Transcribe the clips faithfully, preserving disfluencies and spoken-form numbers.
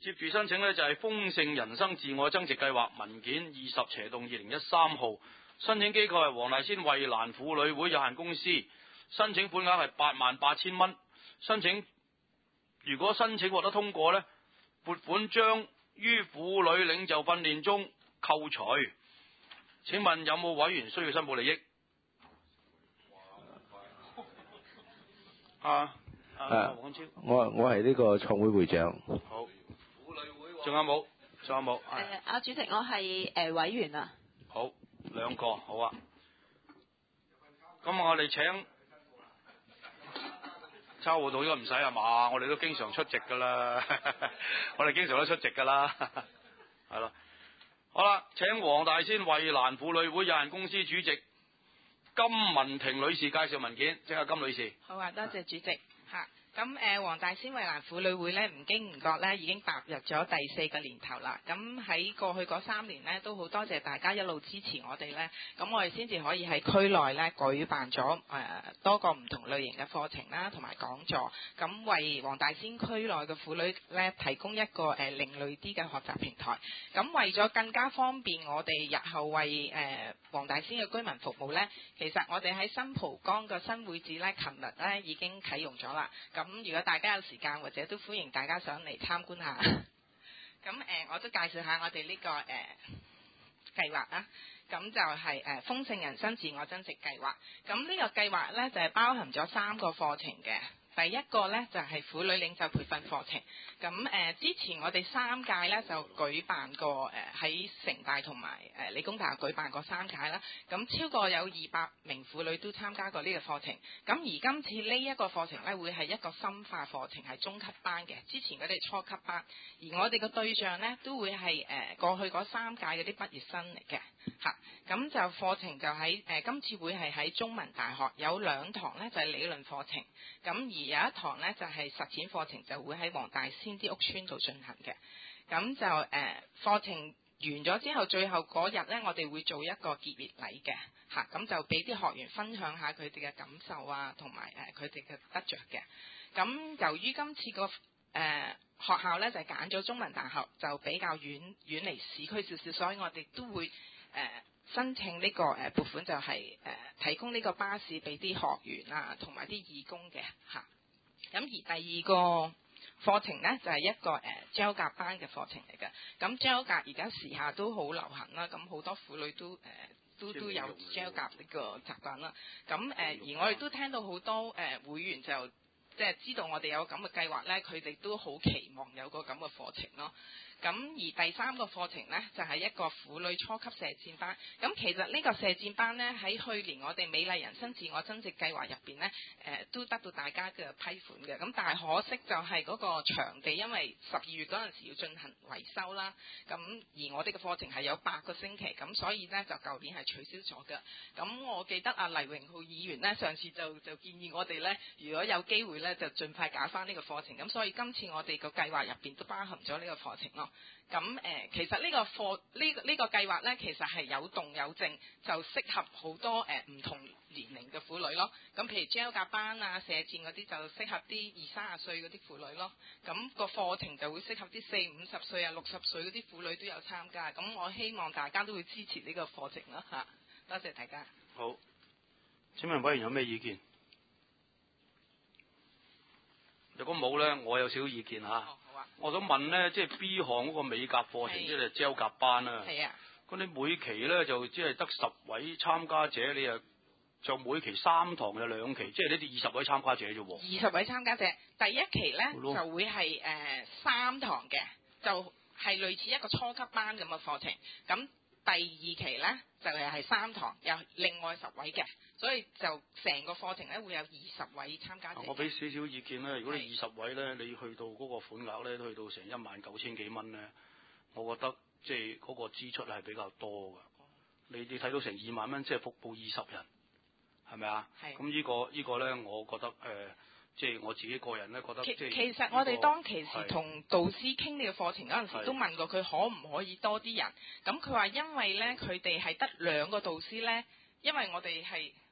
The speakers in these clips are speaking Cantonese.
接住申請呢，就係豐盛人生自我增值計劃文件二十斜洞二零一三號，申請機構係黃大仙惠蘭婦女會有限公司，申請款額係八萬八千蚊。申請如果申請獲得通過呢，撥款將於婦女領袖訓練中扣除。請問有冇委員需要申報利益？啊啊，黃超， 我我係呢個創會會長。 好。仲有冇？仲有冇？ 誒，阿、呃、主席，我係誒、呃、委員啊。 好，兩個好啊。咁我哋請抽活到應該唔使係嘛？我哋都經常出席噶啦，我哋經常都出席噶啦，係咯。好啦，請黃大仙惠蘭婦女會有限公司主席金文婷女士介紹文件，即係金女士。 好啊，多謝主席嚇。咁誒，黃大仙惠蘭婦女會咧，唔經唔覺咧，已經踏入咗第四個年頭啦。咁喺過去嗰三年咧，都好多謝大家一路支持我哋咧。咁我哋先至可以喺區內咧舉辦咗誒、呃、多個唔同類型嘅課程啦，同埋講座。咁為黃大仙區內嘅婦女咧提供一個誒、呃、另類啲嘅學習平台。咁為咗更加方便我哋日後為誒、呃、黃大仙嘅居民服務咧，其實我哋喺新蒲崗嘅新會址咧，琴日咧已經啟用咗啦。咁如果大家有時間，或者都歡迎大家上嚟參觀下。咁誒、呃，我都介紹下我哋呢、這個誒、呃、計劃啦。咁就係、是、誒、呃、豐盛人生自我增值計劃。咁呢個計劃咧就係、是、包含咗三個課程嘅。第一個咧就係、是、婦女領袖培訓課程。咁誒、呃、之前我哋三屆咧就舉辦過誒喺、呃、城大同埋誒理工大學舉辦過三屆啦。咁超過有二百名婦女都參加過呢個課程。咁而今次呢一個課程咧會係一個深化課程，係中級班嘅。之前嗰啲初級班，而我哋嘅對象咧都會係誒、呃、過去嗰三屆嗰啲畢業生嚟嘅嚇。咁就課程就喺誒、呃、今次會係喺中文大學有兩堂咧就係、是、理論課程，咁而有一堂咧就係、是、實踐課程，就會喺黃大仙啲屋邨度進行嘅。咁就誒、呃、課程完咗之後，最後嗰日咧，我哋會做一個結業禮嘅嚇，咁就俾啲學員分享下佢哋嘅感受啊，同埋誒佢哋嘅得着嘅。咁由於今次個誒、呃、學校咧就係揀咗中文大學，就比較遠遠離市區少少，所以我哋都會誒、呃、申請呢、這個誒、呃、撥款、就是，就係誒提供呢個巴士俾啲學員啊，同埋啲義工嘅嚇。咁、啊、而第二個課程咧就係、是、一個誒 gel 甲班嘅課程嚟嘅。咁 gel 甲而家時下都好流行啦，咁好多婦女都誒、呃、都都有 gel 甲呢個習慣啦。咁誒、呃、而我哋都聽到好多誒、呃、會員就即係知道我哋有咁嘅計劃咧，佢哋都好期望有個咁嘅課程咯。咁而第三個課程呢，就係、是、一個婦女初級射箭班。咁其實呢個射箭班呢，喺去年我哋美麗人生自我增值計劃入邊呢，誒、呃、都得到大家嘅批款嘅。咁但係可惜就係嗰個場地，因為十二月嗰陣時要進行維修啦。咁而我哋嘅課程係有八個星期，咁所以呢，就舊年係取消咗嘅。咁我記得阿黎榮浩議員呢，上次就就建議我哋呢，如果有機會呢，就盡快搞翻呢個課程。咁所以今次我哋個計劃入邊都包含咗呢個課程咯。咁誒、呃，其實呢個課呢、呢個呢、呢個計劃咧，其實係有動有靜，就適合好多誒唔、呃、同年齡嘅婦女咯。咁譬如 gel 甲班啊、射箭嗰啲，就適合啲二三十歲嗰啲婦女咯。咁、個課程就會適合啲四五十歲啊、六十歲嗰啲婦女都有參加。咁我希望大家都會支持呢個課程咯嚇。多謝大家。 好，請問委員有咩意見？如果冇咧，我有少少意見嚇。 哦，好啊。 我想問咧，即係 B 項嗰個美甲課程，即係 gel 甲班啊。 係啊。 咁你每期咧就只係得十位參加者，你又就每期三堂有兩期，即係呢啲二十位參加者啫喎。 二十位參加者，第一期咧就會係誒、呃、三堂嘅，就係、是、類似一個初級班咁嘅課程。咁第二期咧就係、是、係三堂，有另外十位嘅，所以就成個課程咧會有二十位參加者。 我俾少少意見咧，如果你二十位咧，你去到嗰個款額咧都去到成一萬九千幾蚊咧，我覺得即係嗰個支出係比較多㗎。你你睇到成二萬蚊，即係服務二十人，係咪啊？係。咁呢個呢個咧，我覺得誒。呃即係我自己個人咧，覺得其即係其實我哋當其時同導師傾呢個課程嗰陣時，都問過佢可唔可以多啲人。咁佢話因為咧，佢哋係得兩個導師咧，因為我哋係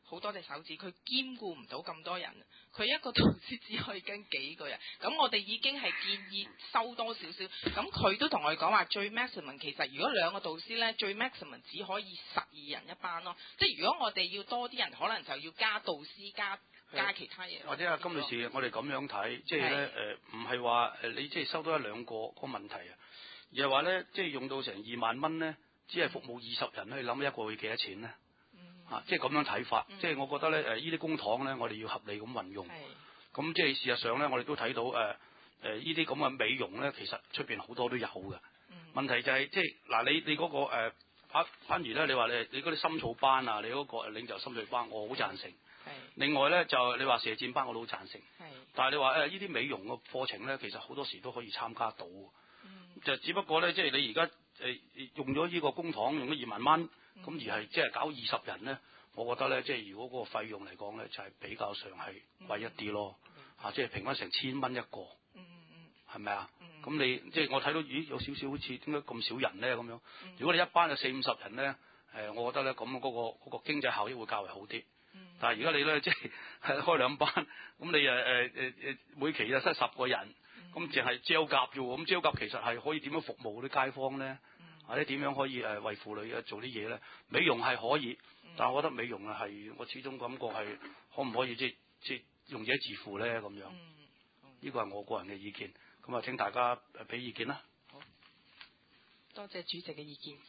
好多隻手指，佢兼顧唔到咁多人，佢一個導師只可以跟幾個人。咁我哋已經係建議收多少少。咁佢都同我哋講話，最 maximum 其實如果兩個導師呢，最 maximum 只可以十二人一班咯。即係如果我哋要多啲人，可能就要加導師加加其他嘢。 或者阿金女士，我哋咁樣睇，即係咧誒，唔係話誒你即係收多一兩個個問題啊，而係話咧即係用到成二萬蚊咧，只係服務二十人，你諗一個月幾多錢咧？啊，即係咁樣睇法，嗯、即係我覺得咧誒，呢啲公帑咧，我哋要合理咁運用。咁即係事實上咧，我哋都睇到誒誒呢啲咁嘅美容咧，其實出邊好多都有嘅。嗯、問題就係、是、即係嗱，你你嗰、那個誒反反而咧，你話你你嗰啲深造班啊，你嗰個領袖深造班，我好贊成。另外咧就你話射箭班，我都好贊成。但係你話誒呢啲美容嘅課程咧，其實好多時都可以參加到。嗯、就只不過咧，即係你而家誒用咗呢個公帑，用咗二萬蚊。咁、嗯、而係即係搞二十人咧，我覺得咧，即係如果嗰個費用嚟講咧，就係、是、比較上係貴一啲咯，嚇、嗯，即係平均成千蚊一個，嗯嗯係咪啊？咁、嗯、你即係我睇到，咦，有少少好似點解咁少人咧咁樣？嗯、如果你一班有四五十人咧，誒，我覺得咧咁嗰個嗰、那個經濟效益會較為好啲。嗯、但係而家你咧即係開兩班，咁你誒誒誒誒每期就得十個人，咁淨係焦甲啫喎，咁焦甲其實係可以點樣服務啲街坊咧？或者點樣可以誒為婦女啊做啲嘢咧？美容係可以，但係我覺得美容啊係我始終感覺係可唔可以即係即係用者自負咧咁樣？呢個係我個人嘅意見，咁啊請大家誒俾意見啦。 好，多謝主席嘅意見。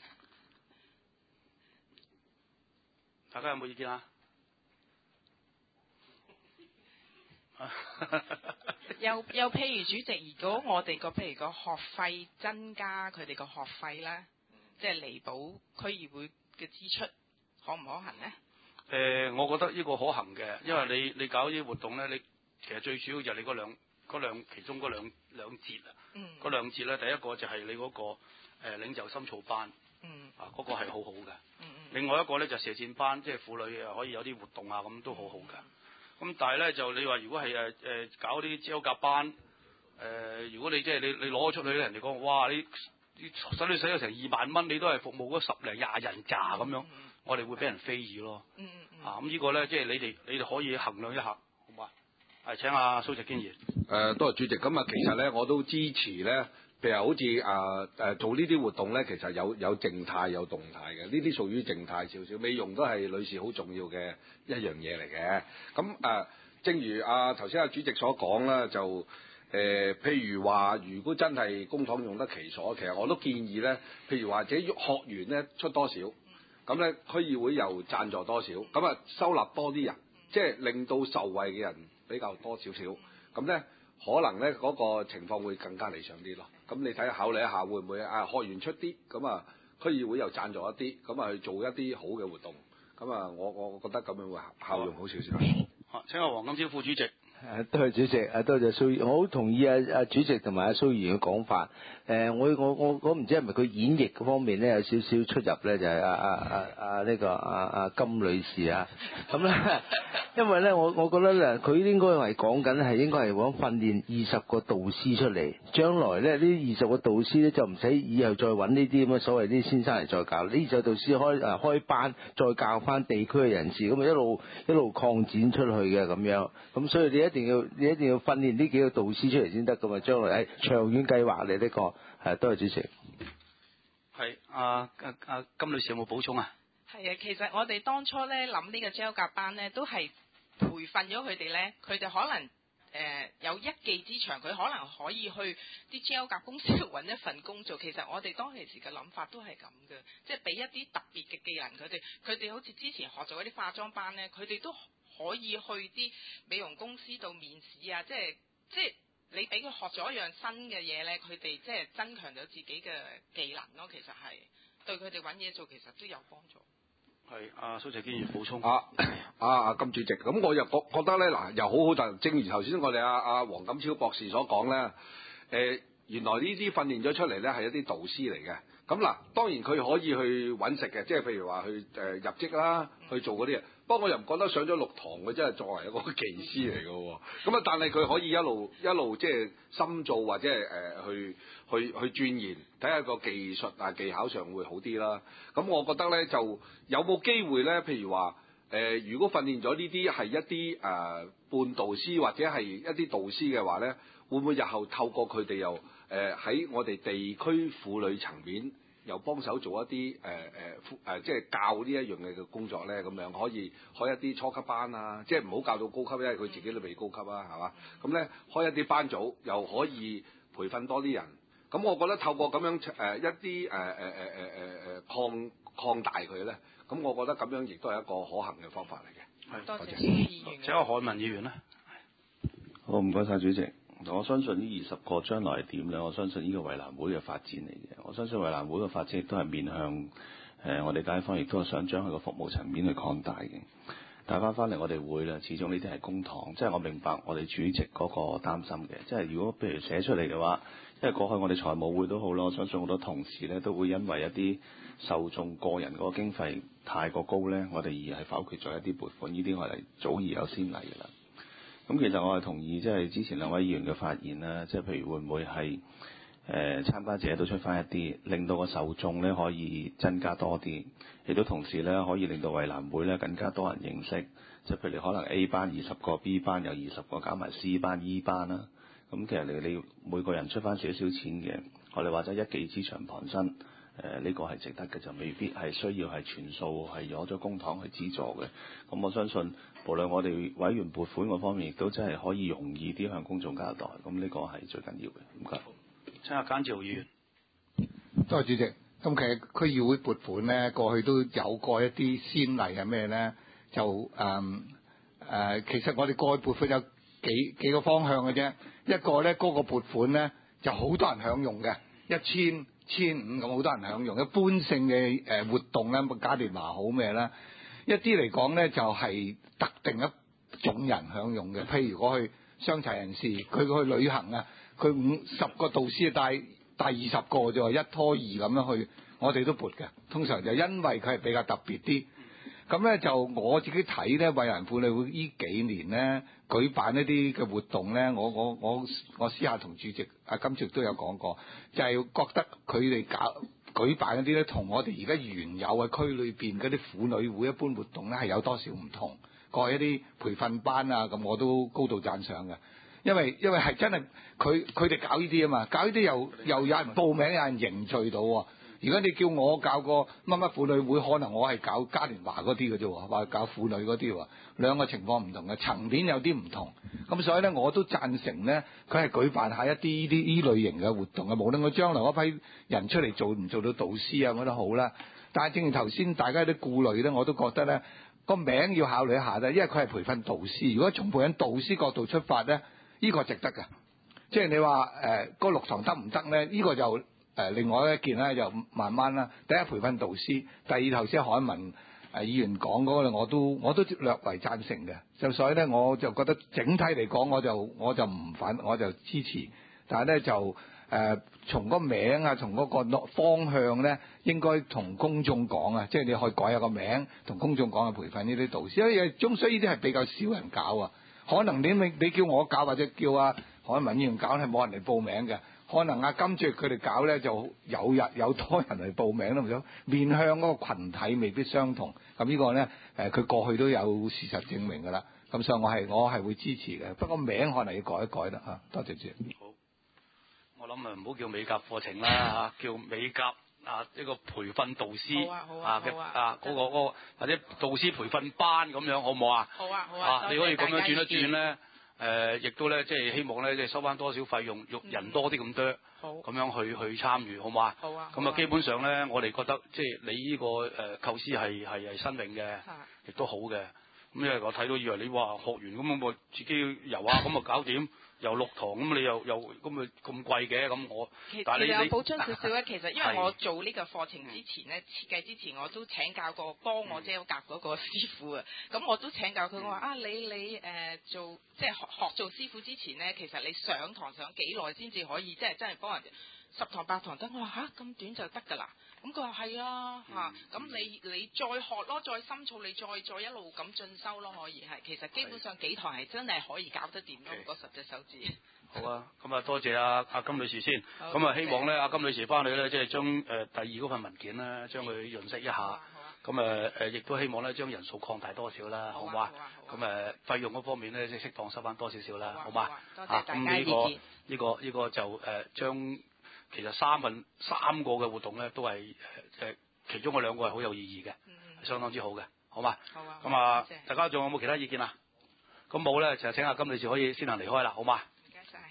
大家有冇意見啊？ 又又譬如主席，如果我哋個譬如個學費增加佢哋個學費咧，即係彌補區議會嘅支出，可唔可行咧？ 誒、呃，我覺得呢個可行嘅，因為你你搞呢啲活動咧，你其實最主要就係你嗰兩嗰兩其中嗰兩兩節啊，嗰、嗯、兩節咧，第一個就係你嗰、那個誒、呃、領袖深造班，嗯、啊嗰、那個係好好嘅，嗯嗯、另外一個咧就射箭班，即係婦女啊可以有啲活動啊咁都好好嘅。咁但係咧就你話如果係誒誒搞啲焦甲班，誒、呃、如果你即係你你攞咗出去咧，人哋講哇你你使你使咗成二萬蚊，你都係服務嗰十零廿人咋咁樣，嗯、我哋會俾人非議咯。嗯嗯、啊咁呢個咧即係你哋你哋可以衡量一下，好嘛？係請阿蘇軾堅議。 誒多謝主席。咁啊其實咧我都支持咧。譬如好似啊誒做呢啲活動咧，其實有有靜態有動態嘅，呢啲屬於靜態少少。美容都係女士好重要嘅一樣嘢嚟嘅。咁誒、呃，正如啊頭先阿主席所講啦，就誒、呃、譬如話，如果真係公帑用得其所，其實我都建議咧，譬如或者學員咧出多少，咁咧區議會又贊助多少，咁啊收納多啲人，即係令到受惠嘅人比較多少少，咁咧。可能咧嗰個情況會更加理想啲咯。咁你睇下考慮一下，會唔會啊學員出啲，咁啊區議會又贊助一啲，咁啊去做一啲好嘅活動。咁啊，我我覺得咁樣會效用好少少。 好，請阿黃錦超副主席。 誒，多謝主席，誒多謝蘇，我好同意啊啊主席同埋阿蘇議員嘅講法。誒，我我我我唔知係咪佢演繹嗰方面咧有少少出入咧，就係阿阿阿阿呢個阿阿金女士啊。咁咧，因為咧我我覺得咧，佢應該係講緊係應該係講訓練二十個導師出嚟，將來咧呢二十個導師咧就唔使以後再揾呢啲咁嘅所謂啲先生嚟再教，呢二十個導師開誒開班再教翻地區嘅人士，咁啊一路一路擴展出去嘅咁樣。咁所以你一一定要你一定要訓練呢幾個導師出嚟先得噶嘛，將來係長遠計劃嚟呢個係，多謝主席。 係阿阿阿金女士有冇補充啊？ 係啊，其實我哋當初咧諗呢個 gel 甲班咧，都係培訓咗佢哋咧，佢哋可能誒、呃、有一技之長，佢可能可以去啲 gel 甲公司度揾一份工做。其實我哋當其時嘅諗法都係咁嘅，即係俾一啲特別嘅技能佢哋，佢哋好似之前學咗嗰啲化妝班咧，佢哋都可以去啲美容公司度面試啊！即係即係你俾佢學咗一樣新嘅嘢咧，佢哋即係增強咗自己嘅技能咯。其實係對佢哋揾嘢做，其實都有幫助。 係阿蘇軾堅議補充。 啊啊啊金主席，咁我又覺覺得咧嗱，又好好就正如頭先我哋阿阿黃錦超博士所講咧，誒、呃、原來呢啲訓練咗出嚟咧係一啲導師嚟嘅。咁嗱，當然佢可以去揾食嘅，即係譬如話去誒、呃、入職啦，去做嗰啲嘢。不過我又唔覺得上咗六堂佢真係作為一個技師嚟嘅喎。咁啊，但係佢可以一路一路即係深造或者係誒、呃、去去去鑽研，睇下個技術啊技巧上會好啲啦。咁我覺得咧就有冇機會咧，譬如話誒、 呃，如果訓練咗呢啲係一啲誒、呃、半導師或者係一啲導師嘅話咧，會唔會日後透過佢哋又誒喺、呃、我哋地區婦女層面又幫手做一啲誒誒誒即係教呢一樣嘅嘅工作咧？咁樣可以開一啲初級班啊，即係唔好教到高級，因為佢自己都未高級啊，係嘛？咁咧開一啲班組又可以培訓多啲人。咁我覺得透過咁樣誒、呃、一啲誒誒誒誒誒誒擴擴大佢咧，咁我覺得咁樣亦都係一個可行嘅方法嚟嘅。 係，多謝議員。 請阿海文議員咧。 好，唔該晒主席。我相信呢二十個將來係點咧？我相信呢個圍欄會嘅發展嚟嘅。我相信圍欄會嘅發展亦都係面向誒、呃、我哋街坊，亦都係想將佢個服務層面去擴大嘅。但係翻返嚟我哋會咧，始終呢啲係公帑，即係我明白我哋主席嗰個擔心嘅。即係如果譬如寫出嚟嘅話，因為過去我哋財務會都好咯，我相信好多同事咧都會因為一啲受眾個人嗰個經費太過高咧，我哋而係否決咗一啲撥款，呢啲我哋早已有先例㗎啦。咁其實我係同意，即係之前兩位議員嘅發言啦，即係譬如會唔會係誒、呃、參加者都出翻一啲，令到個受眾咧可以增加多啲，亦都同時咧可以令到圍欄會咧更加多人認識。即係譬如可能 A 班二十個 ，B 班有二十個，搞埋 C 班、E 班啦。咁其實你你每個人出翻少少錢嘅，我哋或者一技之長傍身，誒、呃、呢、這個係值得嘅，就未必係需要係全數係攞咗公帑去資助嘅。咁我相信，無論我哋委員撥款嗰方面，亦都真係可以容易啲向公眾交代。咁呢個係最緊要嘅。唔該。 請阿簡志豪議員。 多謝主席。咁其實區議會撥款咧，過去都有過一啲先例係咩咧？就誒誒、嗯呃，其實我哋過去撥款有幾幾個方向嘅啫。一個咧，嗰個撥款咧就好多人享用嘅，一千千五咁好多人享用。一般性嘅誒活動咧，嘉年華好咩咧？一啲嚟講咧就係特定一種人享用嘅，譬如我去傷殘人士，佢去旅行啊，佢五十個導師帶帶二十個就一拖二咁樣去，我哋都撥嘅。通常就因為佢係比較特別啲。咁咧就我自己睇咧，衛蘭婦女會呢幾年咧舉辦一啲嘅活動咧，我我我我私下同主席阿金主席都有講過，就係、是、覺得佢哋搞舉辦一啲咧，同我哋而家原有嘅區裏邊嗰啲婦女會一般活動咧係有多少唔同。過去一啲培訓班啊，咁我都高度讚賞嘅，因為因為係真係佢佢哋搞呢啲啊嘛，搞呢啲又又有人報名，有人凝聚到喎。如果你叫我搞個乜乜婦女會，可能我係搞嘉年華嗰啲嘅啫喎，話搞婦女嗰啲喎，兩個情況唔同嘅，層面有啲唔同。咁所以咧，我都贊成咧，佢係舉辦下一啲呢啲呢類型嘅活動嘅，無論佢將來嗰批人出嚟做唔做到導師啊，我都好啦。但係正如頭先大家啲顧慮咧，我都覺得咧個名要考慮一下咧，因為佢係培訓導師。如果從培訓導師角度出發咧，呢個值得嘅。即係你話誒嗰六堂得唔得咧？呢個就誒另外一件咧，就慢慢啦。第一培訓導師，第二頭先海文誒議員講嗰個，我都我都略為贊成嘅。就所以咧，我就覺得整體嚟講，我就我就唔反，我就支持。但係咧就誒、呃、從個名啊，從嗰個方向咧，應該同公眾講啊，即係你可以改下個名，同公眾講下培訓呢啲導師。因為終須呢啲係比較少人搞啊，可能你你你叫我搞或者叫阿海文議員搞係冇人嚟報名嘅。可能阿金主佢哋搞咧就有日有多人嚟報名都唔想，面向嗰個羣體未必相同。咁呢個咧誒佢過去都有事實證明㗎啦。咁所以我係我係會支持嘅。不過名可能要改一改啦嚇。多謝主席。 好，我諗啊唔好叫美甲課程啦嚇，叫美甲啊一個培訓導師好啊好啊嘅好啊啊嗰個嗰個或者導師培訓班咁樣好唔好啊？ 好啊好啊， 你可以咁樣轉一轉咧。 咧。誒、呃，亦都咧，即係希望咧，即係收翻多少費用，用人多啲咁多，咁、嗯、樣去去參與，好唔好啊？好啊。咁啊，基本上咧，我哋覺得即係你呢、這個誒、呃、構思係係係新穎嘅，亦都好嘅。咁因為我睇到以為你話學完咁我自己遊啊，咁啊搞掂，遊六堂，咁你又又咁咪咁貴嘅，咁我。但係你你補充少少咧，其實因為我做呢個課程之前咧，設計之前我都請教過幫我即係夾嗰個師傅啊，咁我都請教佢，我話啊你你誒、呃、做即係學學做師傅之前咧，其實你上堂上幾耐先至可以即係真係幫人哋十堂八堂得？我話嚇咁短就得㗎啦。咁佢話係啊嚇，咁、嗯啊、你你再學咯，再深造，你再再一路咁進修咯，可以係。其實基本上幾堂係真係可以搞得掂咯，嗰十隻手指。 好啊，咁啊多謝阿阿金女士先。咁啊希望咧，阿金女士翻去咧，即係將誒第二嗰份文件咧，將佢潤色一下。 咁誒誒，亦都希望咧將人數擴大多少啦，好嘛？咁誒費用嗰方面咧，即係適當收翻多少少啦，好嘛？ 多謝大咁家意見。 呢個呢個呢個就誒將其實三份三個嘅活動咧，都係誒誒其中嗰兩個係好有意義嘅，相當之好嘅，好嘛？ 好啊。 咁啊多謝， 大家仲有冇其他意見啊？咁冇咧，就請阿金女士可以先行離開啦，好嘛？ 唔該晒。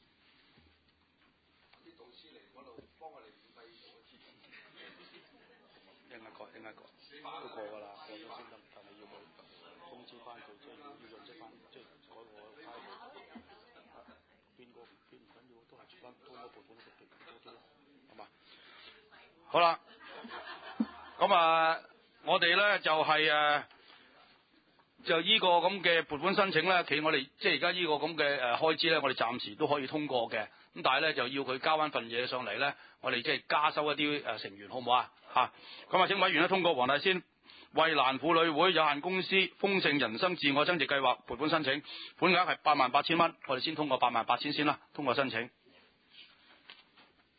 應該過，應該過，都過㗎啦，過咗先得，但係要佢通知翻佢，即係要要認識翻，即係改個態度。邊個邊唔緊要，都係全翻通過撥款都撥多啲咯，好嘛？好啦，咁啊，我哋咧就係、是、誒，就依個咁嘅撥款申請咧，企我哋即係而家依個咁嘅誒開支咧，我哋暫時都可以通過嘅。咁但係咧就要佢交翻份嘢上嚟咧，我哋即係加收一啲誒成員，好唔好啊？嚇，咁啊請委員咧通過黃大仙衛蘭婦女會有限公司豐盛人生自我增值計劃撥款申請，款額係八萬八千蚊，我哋先通過八萬八千先啦，通過申請。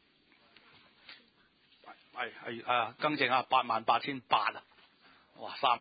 係係啊，更正啊，八萬八千八啊，哇三。